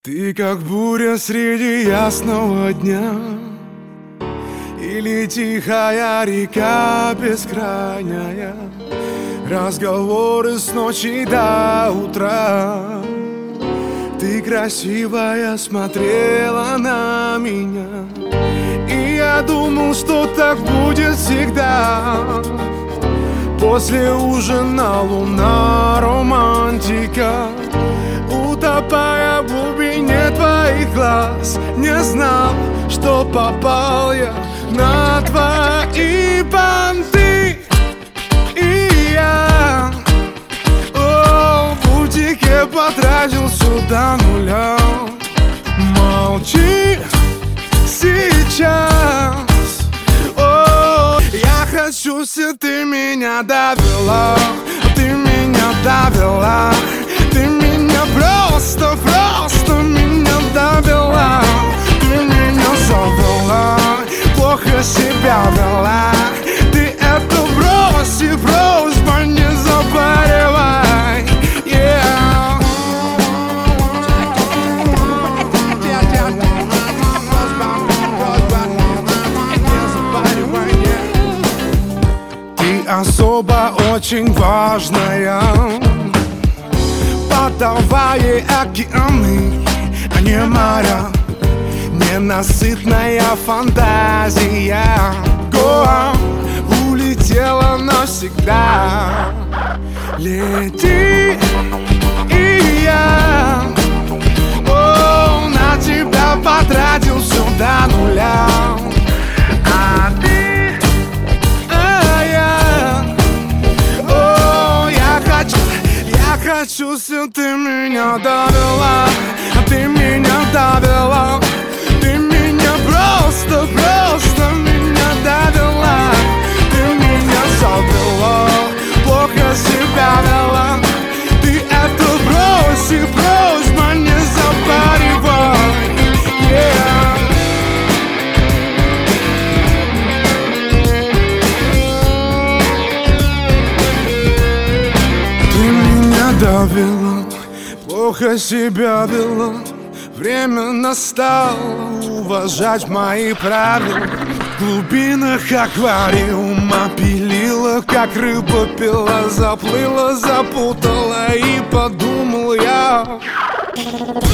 Ты как буря среди ясного дня, или тихая река бескрайняя, разговоры с ночи до утра. Ты красивая смотрела на меня, и я думал, что так будет всегда. После ужина луна, романтика, утопая в глубине твоих глаз, не знал, что попал я на твои понты. И я в бутике потратил сюда нуля. Молчи сейчас. Я хочу, если ты меня довела, ты меня довела, ты меня просто меня довела, ты меня завела, плохо себя вела. Ты это брось и просьба не заболевай, yeah. Ты особо очень важная, подавая океаны, а не моря. Ненасытная фантазия улетела навсегда. Лети, и я на тебя потратил все до нуля. А ты, я хочу, если ты меня довела, ты меня довела, ты меня просто меня довела, ты меня завела, плохо себя вела. Ты это брось и просьба не заболевай, yeah. Довела, плохо себя вела. Время настало уважать мои правила. В глубинах аквариума пилила, как рыба пила, заплыла, запутала, и подумал я: